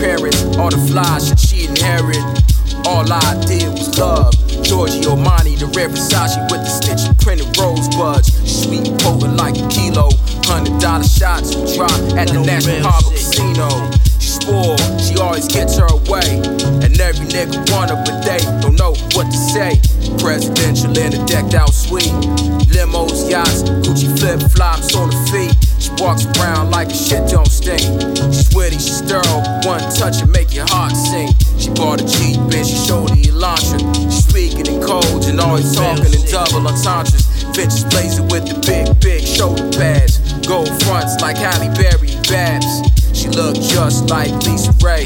parents. All the fly shit she inherit. All I did was love. Giorgio Armani, the red Versace with the stitch printed rosebuds. Sweet and potent like a kilo. $100 shots we drop at the National Harbor Casino. She spoiled, she always gets her way. And every nigga want her, but they don't know what to say. Presidential in a decked out suite. Limos, yachts, Gucci flip flops on her feet. She walks around like a shit don't stink. She's witty, she's thorough. One touch and make your heart sink. She bought a Jeep and she showed the Elantra. She's speaking in codes and always talking in double entendres. Vintage blazer with the big shoulder pads. Gold fronts like Halle Berry Babs. She looked just like Lisa Ray.